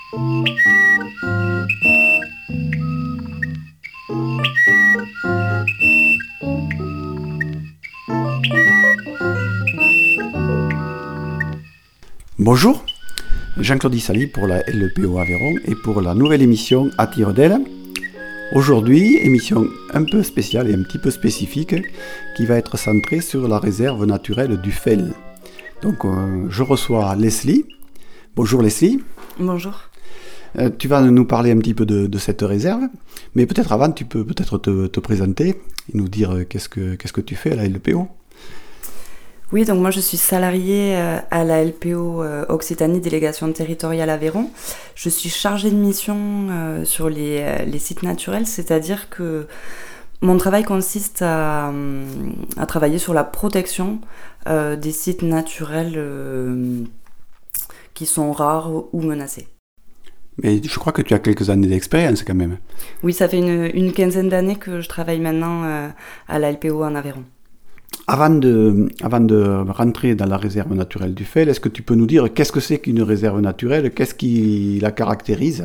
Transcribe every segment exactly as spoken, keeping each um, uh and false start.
Bonjour, Jean-Claude Issali pour la L E P O Aveyron et pour la nouvelle émission À tire d'aile. Aujourd'hui, émission un peu spéciale et un petit peu spécifique qui va être centrée sur la réserve naturelle du Fel. Donc euh, je reçois Leslie. Bonjour Leslie. Bonjour. Euh, tu vas nous parler un petit peu de, de cette réserve, mais peut-être avant tu peux peut-être te, te présenter et nous dire euh, qu'est-ce que, qu'est-ce que tu fais à la L E P O. Oui, donc moi je suis salariée à la L P O Occitanie, délégation territoriale Aveyron. Je suis chargée de mission sur les, les sites naturels, c'est-à-dire que mon travail consiste à, à travailler sur la protection euh, des sites naturels euh, qui sont rares ou menacés. Mais je crois que tu as quelques années d'expérience quand même. Oui, ça fait une, une quinzaine d'années que je travaille maintenant euh, à la L P O en Aveyron. Avant de, avant de rentrer dans la réserve naturelle du Fel, est-ce que tu peux nous dire qu'est-ce que c'est qu'une réserve naturelle? Qu'est-ce qui la caractérise?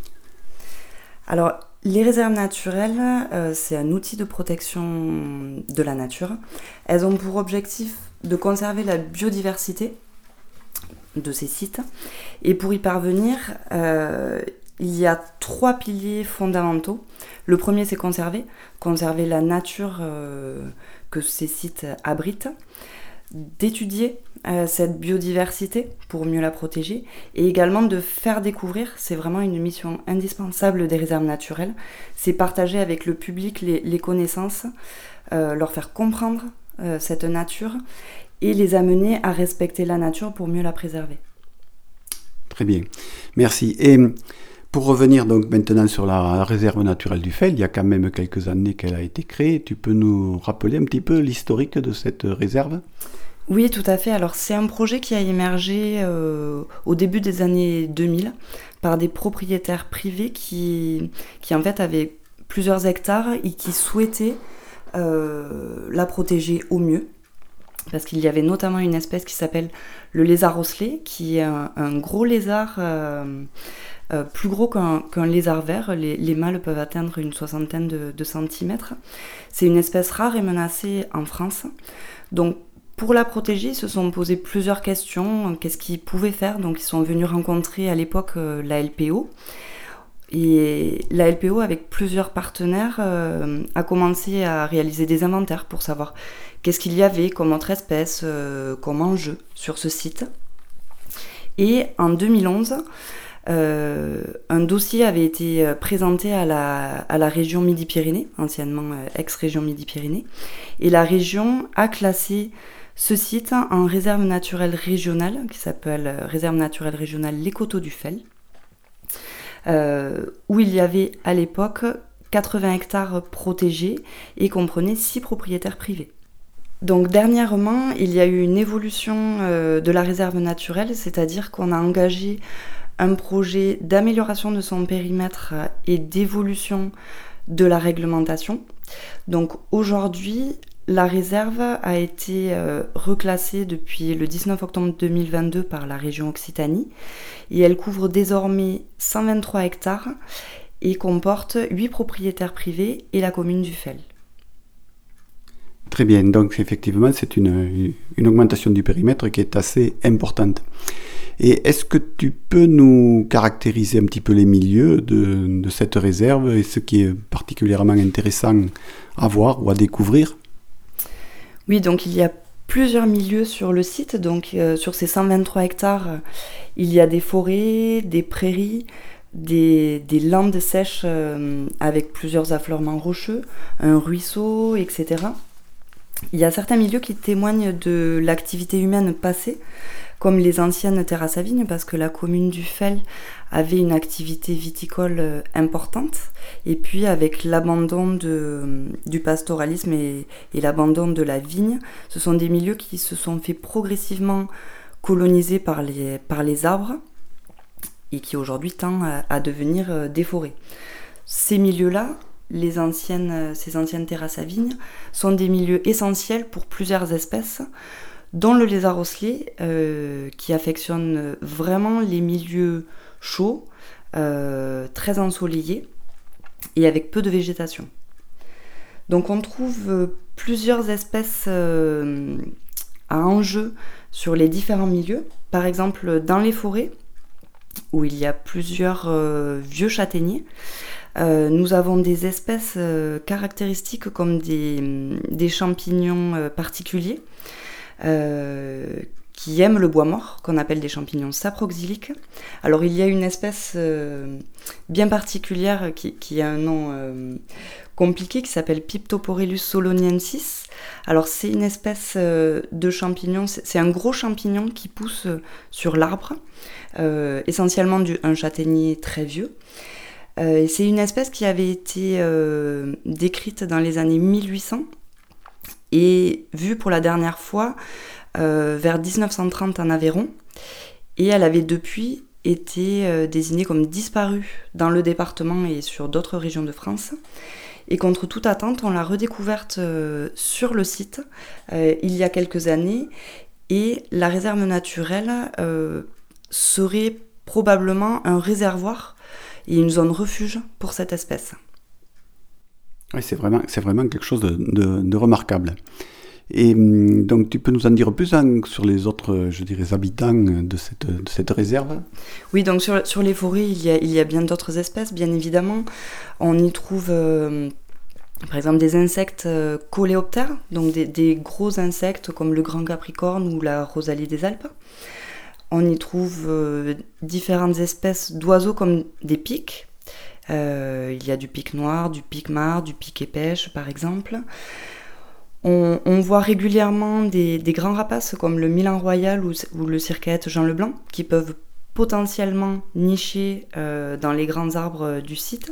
Alors, les réserves naturelles, euh, c'est un outil de protection de la nature. Elles ont pour objectif de conserver la biodiversité de ces sites. Et pour y parvenir, euh, il y a trois piliers fondamentaux. Le premier, c'est conserver. Conserver la nature euh, que ces sites abritent. D'étudier euh, cette biodiversité pour mieux la protéger. Et également de faire découvrir, c'est vraiment une mission indispensable des réserves naturelles. C'est partager avec le public les, les connaissances, euh, leur faire comprendre euh, cette nature et les amener à respecter la nature pour mieux la préserver. Très bien, merci. Et pour revenir donc maintenant sur la réserve naturelle du Fel, il y a quand même quelques années qu'elle a été créée. Tu peux nous rappeler un petit peu l'historique de cette réserve ? Oui, tout à fait. Alors c'est un projet qui a émergé euh, au début des années deux mille par des propriétaires privés qui, qui en fait avaient plusieurs hectares et qui souhaitaient euh, la protéger au mieux. Parce qu'il y avait notamment une espèce qui s'appelle le lézard osselet, qui est un, un gros lézard euh, euh, plus gros qu'un, qu'un lézard vert. Les, les mâles peuvent atteindre une soixantaine de, de centimètres. C'est une espèce rare et menacée en France. Donc, pour la protéger, ils se sont posé plusieurs questions. Qu'est-ce qu'ils pouvaient faire? Donc, ils sont venus rencontrer à l'époque euh, la L P O. Et la L P O, avec plusieurs partenaires, euh, a commencé à réaliser des inventaires pour savoir qu'est-ce qu'il y avait comme autre espèce, euh, comme enjeu sur ce site. Et en deux mille onze, euh, un dossier avait été présenté à la, à la région Midi-Pyrénées, anciennement euh, ex-région Midi-Pyrénées, et la région a classé ce site en réserve naturelle régionale, qui s'appelle réserve naturelle régionale Les Coteaux du Fel, euh, où il y avait à l'époque quatre-vingts hectares protégés et comprenait six propriétaires privés. Donc dernièrement, il y a eu une évolution euh, de la réserve naturelle, c'est-à-dire qu'on a engagé un projet d'amélioration de son périmètre et d'évolution de la réglementation. Donc aujourd'hui, la réserve a été euh, reclassée depuis le dix-neuf octobre deux mille vingt-deux par la région Occitanie et elle couvre désormais cent vingt-trois hectares et comporte huit propriétaires privés et la commune du Fel. Très bien, donc effectivement c'est une, une augmentation du périmètre qui est assez importante. Et est-ce que tu peux nous caractériser un petit peu les milieux de, de cette réserve et ce qui est particulièrement intéressant à voir ou à découvrir? Oui, donc il y a plusieurs milieux sur le site. Donc euh, sur ces cent vingt-trois hectares, il y a des forêts, des prairies, des, des landes sèches euh, avec plusieurs affleurements rocheux, un ruisseau, et cetera. Il y a certains milieux qui témoignent de l'activité humaine passée, comme les anciennes terrasses à vignes, parce que la commune du Fel avait une activité viticole importante. Et puis avec l'abandon de, du pastoralisme et, et l'abandon de la vigne, ce sont des milieux qui se sont fait progressivement coloniser par les, par les arbres et qui aujourd'hui tendent à, à devenir des forêts. Ces milieux-là, les anciennes, ces anciennes terrasses à vignes, sont des milieux essentiels pour plusieurs espèces, dont le lézard osselet, euh, qui affectionne vraiment les milieux chaud, euh, très ensoleillé et avec peu de végétation. Donc on trouve plusieurs espèces euh, à enjeu sur les différents milieux. Par exemple, dans les forêts, où il y a plusieurs euh, vieux châtaigniers, euh, nous avons des espèces euh, caractéristiques comme des, des champignons euh, particuliers euh, qui aiment le bois mort, qu'on appelle des champignons saproxyliques. Alors il y a une espèce euh, bien particulière qui, qui a un nom euh, compliqué qui s'appelle Piptoporellus soloniensis. Alors c'est une espèce euh, de champignon, c'est, c'est un gros champignon qui pousse sur l'arbre, euh, essentiellement du, un châtaignier très vieux. Euh, et c'est une espèce qui avait été euh, décrite dans les années mille huit cents et vue pour la dernière fois Euh, vers dix-neuf cent trente en Aveyron, et elle avait depuis été euh, désignée comme disparue dans le département et sur d'autres régions de France. Et contre toute attente, on l'a redécouverte euh, sur le site euh, il y a quelques années, et la réserve naturelle euh, serait probablement un réservoir et une zone refuge pour cette espèce. Oui, c'est vraiment, c'est vraiment quelque chose de, de, de remarquable. Et donc, tu peux nous en dire plus hein, sur les autres, je dirais, habitants de cette, de cette réserve ? Oui, donc sur, sur les forêts, il y, a, il y a bien d'autres espèces, bien évidemment. On y trouve, euh, par exemple, des insectes euh, coléoptères, donc des, des gros insectes comme le grand capricorne ou la rosalie des Alpes. On y trouve euh, différentes espèces d'oiseaux comme des pics. Euh, il y a du pic noir, du pic marre, du pic épêche, par exemple. On, on voit régulièrement des, des grands rapaces comme le Milan Royal ou, ou le circaète Jean Leblanc qui peuvent potentiellement nicher euh, dans les grands arbres du site.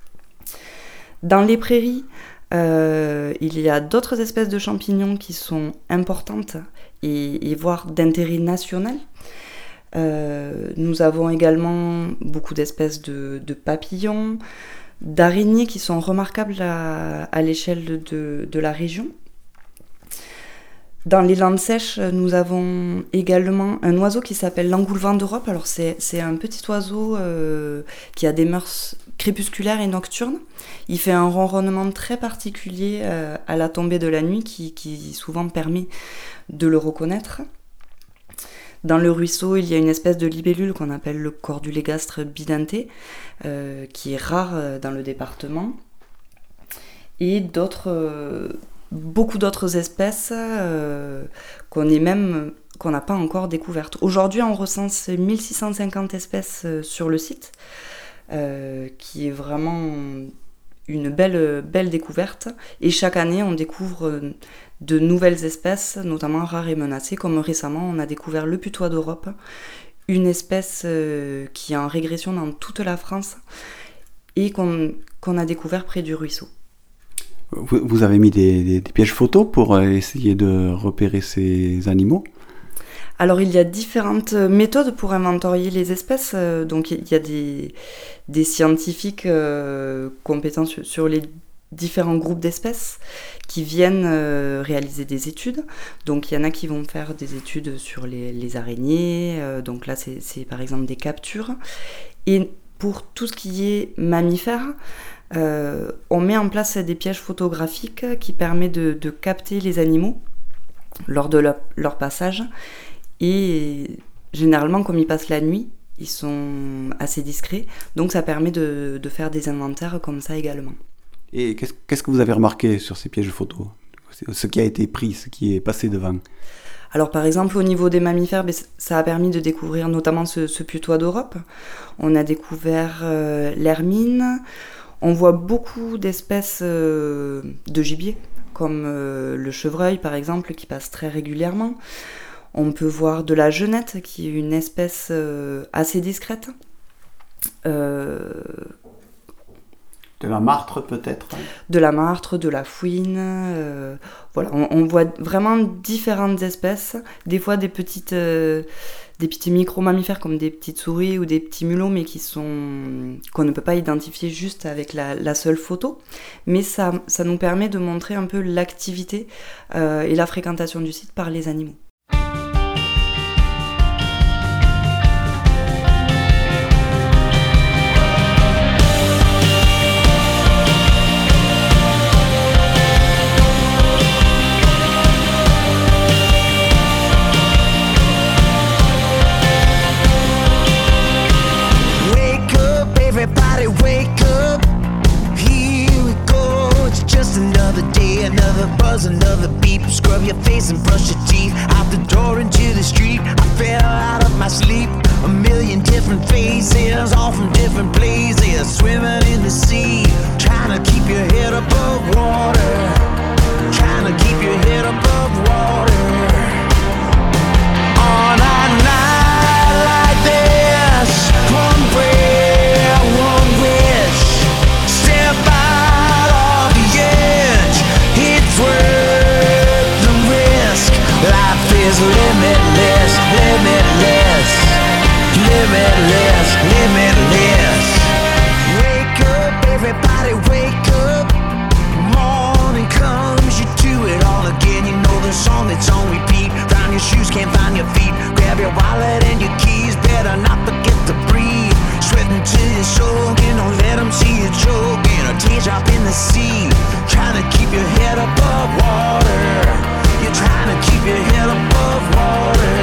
Dans les prairies, euh, il y a d'autres espèces de champignons qui sont importantes et, et voire d'intérêt national. Euh, nous avons également beaucoup d'espèces de, de papillons, d'araignées qui sont remarquables à, à l'échelle de, de la région. Dans les landes sèches, nous avons également un oiseau qui s'appelle l'engoulevent d'Europe. Alors c'est, c'est un petit oiseau euh, qui a des mœurs crépusculaires et nocturnes. Il fait un ronronnement très particulier euh, à la tombée de la nuit qui, qui souvent permet de le reconnaître. Dans le ruisseau, il y a une espèce de libellule qu'on appelle le cordulégastre bidenté, euh, qui est rare dans le département. Et d'autres... Euh, beaucoup d'autres espèces euh, qu'on est même qu'on n'a pas encore découvertes. Aujourd'hui, on recense mille six cent cinquante espèces euh, sur le site, euh, qui est vraiment une belle, belle découverte. Et chaque année, on découvre de nouvelles espèces, notamment rares et menacées, comme récemment, on a découvert le putois d'Europe, une espèce euh, qui est en régression dans toute la France et qu'on, qu'on a découvert près du ruisseau. Vous avez mis des, des, des pièges photos pour essayer de repérer ces animaux ? Alors il y a différentes méthodes pour inventorier les espèces. Donc il y a des, des scientifiques euh, compétents sur, sur les différents groupes d'espèces qui viennent euh, réaliser des études. Donc il y en a qui vont faire des études sur les, les araignées. Euh, donc là c'est, c'est par exemple des captures. Et pour tout ce qui est mammifères, Euh, on met en place des pièges photographiques qui permettent de, de capter les animaux lors de leur, leur passage. Et généralement, comme ils passent la nuit, ils sont assez discrets. Donc ça permet de, de faire des inventaires comme ça également. Et qu'est-ce, qu'est-ce que vous avez remarqué sur ces pièges photos ? Ce qui a été pris, ce qui est passé devant ? Alors par exemple au niveau des mammifères, ça a permis de découvrir notamment ce, ce putois d'Europe. On a découvert euh, l'hermine. On voit beaucoup d'espèces euh, de gibier, comme euh, le chevreuil par exemple, qui passe très régulièrement. On peut voir de la genette, qui est une espèce euh, assez discrète. Euh, de la martre peut-être ? De la martre, de la fouine. Euh, voilà, on, on voit vraiment différentes espèces. Des fois des petites... Euh, des petits micro-mammifères comme des petites souris ou des petits mulots, mais qui sont qu'on ne peut pas identifier juste avec la, la seule photo. Mais ça, ça nous permet de montrer un peu l'activité euh, et la fréquentation du site par les animaux. your face and brush your teeth. Out the door into the street, I fell out of my sleep. A million different faces, all from different places. Swimming in the sea, trying to keep your head above water. Trying to keep your head above water. On a night like this, one prayer, one wish. Step out of the edge, it's worth the risk. Life is limitless, limitless, limitless, limitless. Wake up, everybody wake up. Morning comes, you do it all again. You know the song that's on repeat. Find your shoes, can't find your feet. Grab your wallet and your keys, better not forget to breathe. Sweating till you're soaking, don't let them see you choking. A teardrop in the sea, trying to keep your head above water. You're trying to keep your head above water.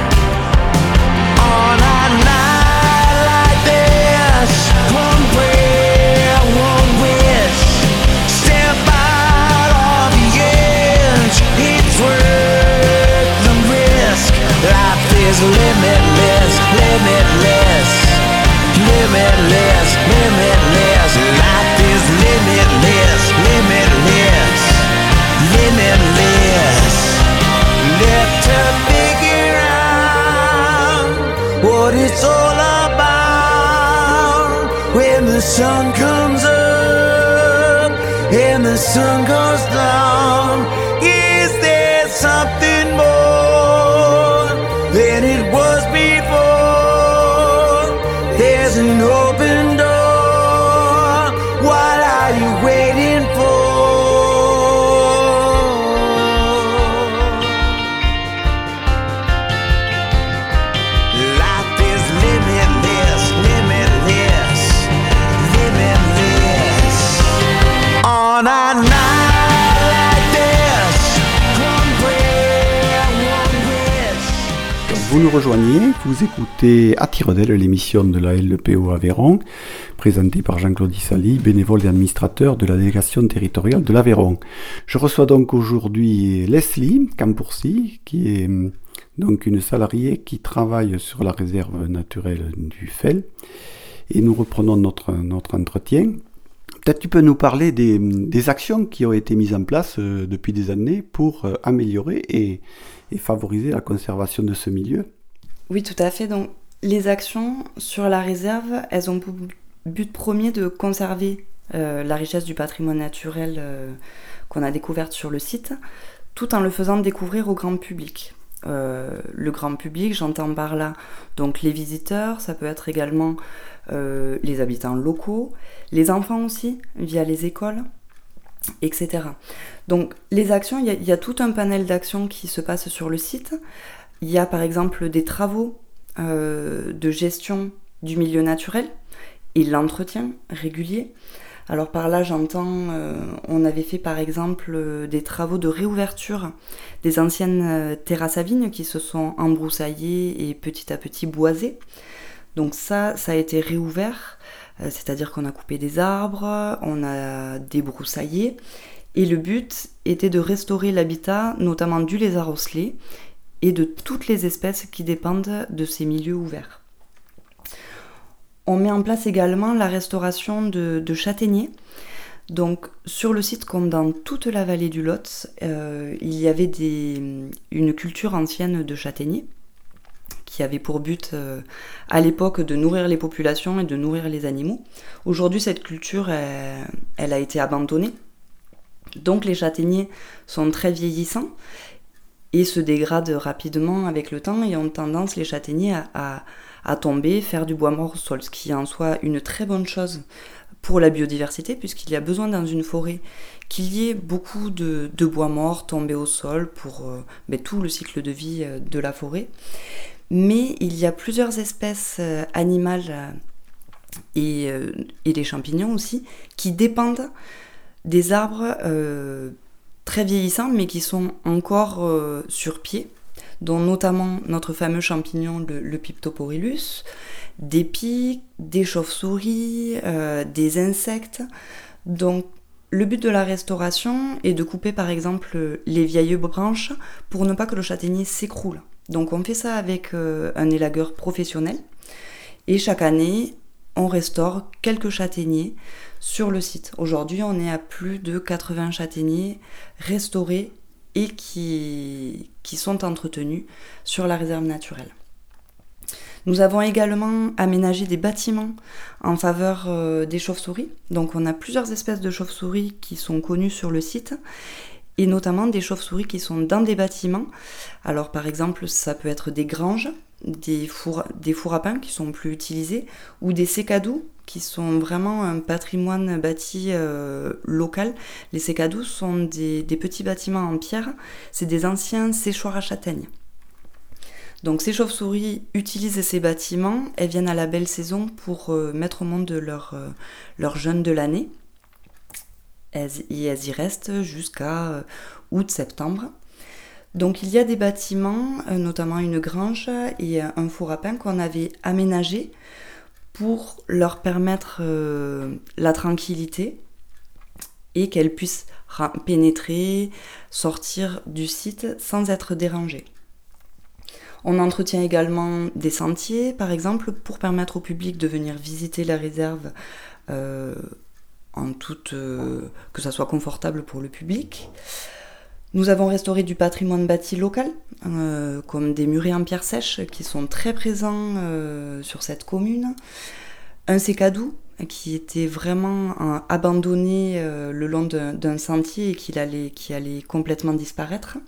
On a night like this, one prayer, one wish. Step out of the edge, it's worth the risk. Life is limitless, limitless, limitless, limitless. Life is limitless, limitless, limitless. Left to figure out what it's all about. When the sun comes up and the sun goes down, is there something more than it was before? There's an open door. What are you waiting for? Life is limitless, limitless, limitless. On a night like this, one prayer, one wish. Vous nous rejoignez, vous écoutez à Tire-d'Aile, l'émission de la L P O Aveyron, présentée par Jean-Claude Issali, bénévole et administrateur de la délégation territoriale de l'Aveyron. Je reçois donc aujourd'hui Leslie Campourcy, qui est donc une salariée qui travaille sur la réserve naturelle du Fel. Et nous reprenons notre, notre entretien. Peut-être tu peux nous parler des, des actions qui ont été mises en place euh, depuis des années pour euh, améliorer et, et favoriser la conservation de ce milieu. Oui, tout à fait. Donc, les actions sur la réserve, elles ont pour but premier de conserver euh, la richesse du patrimoine naturel euh, qu'on a découverte sur le site, tout en le faisant découvrir au grand public. Euh, le grand public, j'entends par là donc les visiteurs, ça peut être également euh, les habitants locaux, les enfants aussi, via les écoles, et cetera. Donc les actions, il y, y a tout un panel d'actions qui se passe sur le site. Il y a par exemple des travaux euh, de gestion du milieu naturel et l'entretien régulier. Alors par là, j'entends, euh, on avait fait par exemple euh, des travaux de réouverture des anciennes euh, terrasses à vignes qui se sont embroussaillées et petit à petit boisées. Donc ça, ça a été réouvert, euh, c'est-à-dire qu'on a coupé des arbres, on a débroussaillé, et le but était de restaurer l'habitat, notamment du lézard osselet, et de toutes les espèces qui dépendent de ces milieux ouverts. On met en place également la restauration de, de châtaigniers. Donc sur le site, comme dans toute la vallée du Lot, euh, il y avait des, une culture ancienne de châtaigniers qui avait pour but euh, à l'époque de nourrir les populations et de nourrir les animaux. Aujourd'hui, cette culture, elle, elle a été abandonnée. Donc les châtaigniers sont très vieillissants et se dégradent rapidement avec le temps et ont tendance, les châtaigniers, à, à à tomber, faire du bois mort au sol, ce qui est en soi une très bonne chose pour la biodiversité, puisqu'il y a besoin dans une forêt qu'il y ait beaucoup de, de bois mort tombé au sol pour euh, ben, tout le cycle de vie euh, de la forêt. Mais il y a plusieurs espèces euh, animales euh, et, euh, et des champignons aussi qui dépendent des arbres euh, très vieillissants, mais qui sont encore euh, sur pied, dont notamment notre fameux champignon, le, le Piptoporillus, des pics, des chauves-souris, euh, des insectes. Donc Le but de la restauration est de couper par exemple les vieilles branches pour ne pas que le châtaignier s'écroule. Donc on fait ça avec euh, un élagueur professionnel et chaque année on restaure quelques châtaigniers sur le site. Aujourd'hui on est à plus de quatre-vingts châtaigniers restaurés et qui, qui sont entretenus sur la réserve naturelle. Nous avons également aménagé des bâtiments en faveur euh, des chauves-souris. Donc on a plusieurs espèces de chauves-souris qui sont connues sur le site et notamment des chauves-souris qui sont dans des bâtiments. Alors par exemple, ça peut être des granges, des fours, des fours à pain qui sont plus utilisés ou des sécadous qui sont vraiment un patrimoine bâti euh, local. Les sécadous sont des, des petits bâtiments en pierre, c'est des anciens séchoirs à châtaignes. Donc ces chauves-souris utilisent ces bâtiments, elles viennent à la belle saison pour euh, mettre au monde leurs euh, leur jeunes de l'année. Elles, et elles y restent jusqu'à euh, août-septembre. Donc il y a des bâtiments, euh, notamment une grange et euh, un four à pain qu'on avait aménagé pour leur permettre euh, la tranquillité et qu'elles puissent ra- pénétrer, sortir du site sans être dérangées. On entretient également des sentiers, par exemple, pour permettre au public de venir visiter la réserve euh, en toute, euh, que ça soit confortable pour le public. Nous avons restauré du patrimoine bâti local, euh, comme des murets en pierre sèche qui sont très présents euh, sur cette commune. Un sécadou qui était vraiment euh, abandonné euh, le long d'un, d'un sentier et qui allait, qui allait complètement disparaître.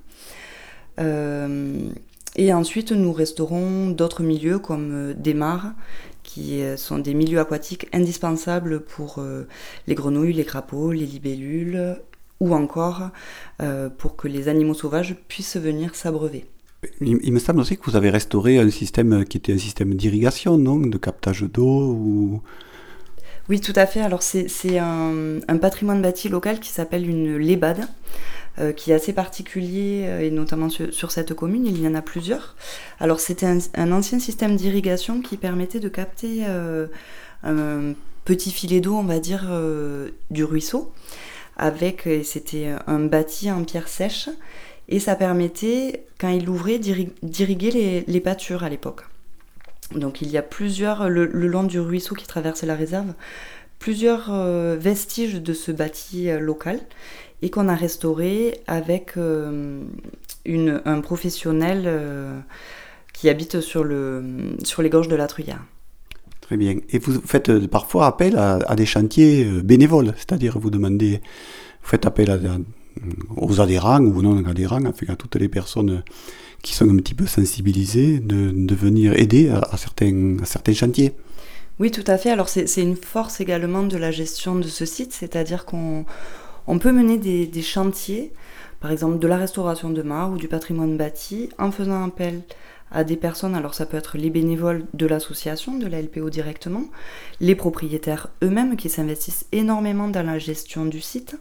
Euh, et ensuite, nous restaurons d'autres milieux comme euh, des mares, qui euh, sont des milieux aquatiques indispensables pour euh, les grenouilles, les crapauds, les libellules, ou encore euh, pour que les animaux sauvages puissent venir s'abreuver. Il, il me semble aussi que vous avez restauré un système qui était un système d'irrigation, non ? De captage d'eau ou... Oui, tout à fait. Alors c'est, c'est un, un patrimoine bâti local qui s'appelle une lébade, euh, qui est assez particulier, euh, et notamment sur, sur cette commune, il y en a plusieurs. Alors c'était un, un ancien système d'irrigation qui permettait de capter euh, un petit filet d'eau, on va dire, euh, du ruisseau. Avec, c'était un bâti en pierre sèche, et ça permettait, quand il l'ouvrait, d'irriguer les, les pâtures à l'époque. Donc il y a plusieurs, le, le long du ruisseau qui traverse la réserve, plusieurs euh, vestiges de ce bâti euh, local, et qu'on a restauré avec euh, une, un professionnel euh, qui habite sur, le, sur les gorges de la Truyère. Très bien. Et vous faites parfois appel à, à des chantiers bénévoles, c'est-à-dire vous demandez, vous faites appel à, à, aux adhérents ou non adhérents, enfin à toutes les personnes qui sont un petit peu sensibilisées de, de venir aider à, à, certains, à certains chantiers. Oui, tout à fait. Alors c'est, c'est une force également de la gestion de ce site, c'est-à-dire qu'on on peut mener des, des chantiers, par exemple de la restauration de mares ou du patrimoine bâti, en faisant appel à des personnes, alors ça peut être les bénévoles de l'association, de la L P O directement, les propriétaires eux-mêmes qui s'investissent énormément dans la gestion du site,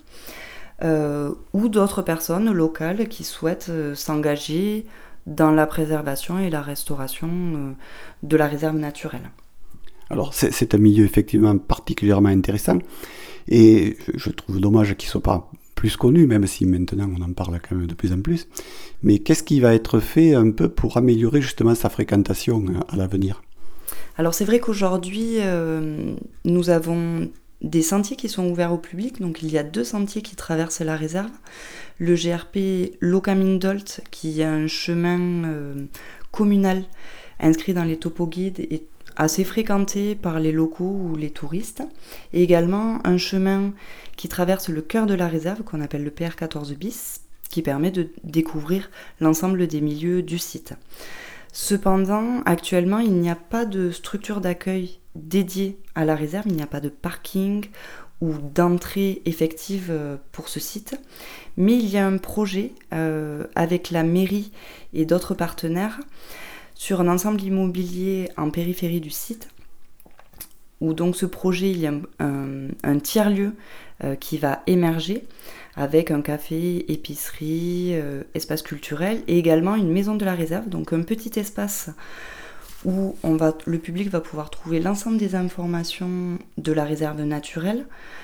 euh, ou d'autres personnes locales qui souhaitent euh, s'engager dans la préservation et la restauration euh, de la réserve naturelle. Alors c'est, c'est un milieu effectivement particulièrement intéressant, et je trouve dommage qu'il ne soit pas plus connu, même si maintenant on en parle quand même de plus en plus. Mais qu'est-ce qui va être fait un peu pour améliorer justement sa fréquentation à l'avenir ? Alors c'est vrai qu'aujourd'hui, euh, nous avons des sentiers qui sont ouverts au public. Donc il y a deux sentiers qui traversent la réserve. Le G R P Locamindolt, qui est un chemin euh, communal inscrit dans les topoguides et assez fréquenté par les locaux ou les touristes, et également un chemin qui traverse le cœur de la réserve qu'on appelle le P R quatorze bis, qui permet de découvrir l'ensemble des milieux du site. Cependant, actuellement, il n'y a pas de structure d'accueil dédiée à la réserve, il n'y a pas de parking ou d'entrée effective pour ce site, mais il y a un projet euh, avec la mairie et d'autres partenaires sur un ensemble immobilier en périphérie du site, où donc ce projet, il y a un, un, un tiers-lieu euh, qui va émerger, avec un café, épicerie, euh, espace culturel, et également une maison de la réserve, donc un petit espace où on va, le public va pouvoir trouver l'ensemble des informations de la réserve naturelle,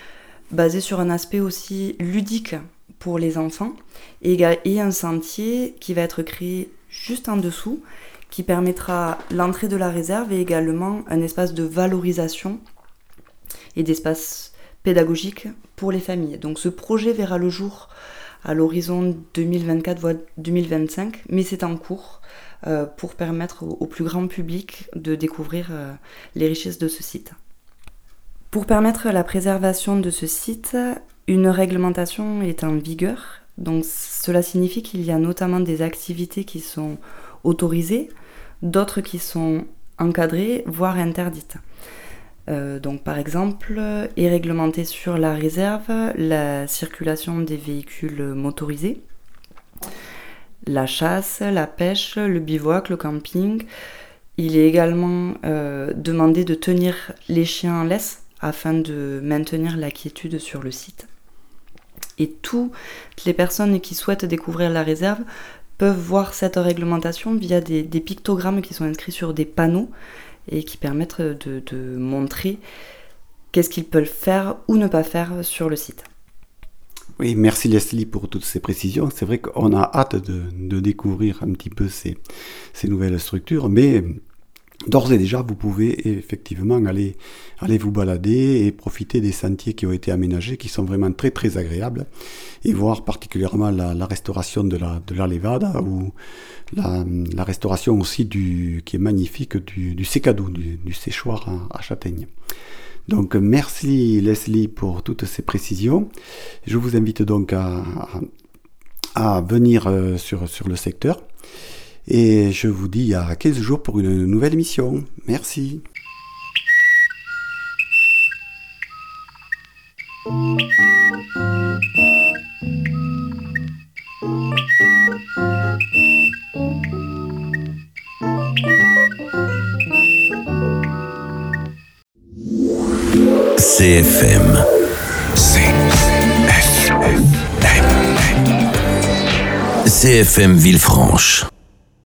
basé sur un aspect aussi ludique pour les enfants, et, et un sentier qui va être créé juste en dessous, qui permettra l'entrée de la réserve et également un espace de valorisation et d'espace pédagogique pour les familles. Donc ce projet verra le jour à l'horizon deux mille vingt-quatre voire deux mille vingt-cinq, mais c'est en cours euh, pour permettre au, au plus grand public de découvrir euh, les richesses de ce site. Pour permettre la préservation de ce site, une réglementation est en vigueur. Donc cela signifie qu'il y a notamment des activités qui sont autorisées, d'autres qui sont encadrées, voire interdites. Euh, donc par exemple, est réglementée sur la réserve la circulation des véhicules motorisés, la chasse, la pêche, le bivouac, le camping. Il est également euh, demandé de tenir les chiens en laisse afin de maintenir la quiétude sur le site. Et toutes les personnes qui souhaitent découvrir la réserve peuvent voir cette réglementation via des, des pictogrammes qui sont inscrits sur des panneaux et qui permettent de, de montrer qu'est-ce qu'ils peuvent faire ou ne pas faire sur le site. Oui, merci Leslie pour toutes ces précisions. C'est vrai qu'on a hâte de, de découvrir un petit peu ces, ces nouvelles structures, mais d'ores et déjà, vous pouvez effectivement aller, aller vous balader et profiter des sentiers qui ont été aménagés, qui sont vraiment très très agréables, et voir particulièrement la, la restauration de la, de la levada, ou la, la restauration aussi du, qui est magnifique du, du secado, du, du séchoir à, à châtaigne. Donc merci Leslie pour toutes ces précisions. Je vous invite donc à, à, à venir sur, sur le secteur. Et je vous dis à quinze jours pour une nouvelle émission. Merci. C F M. C F M. C F M Villefranche.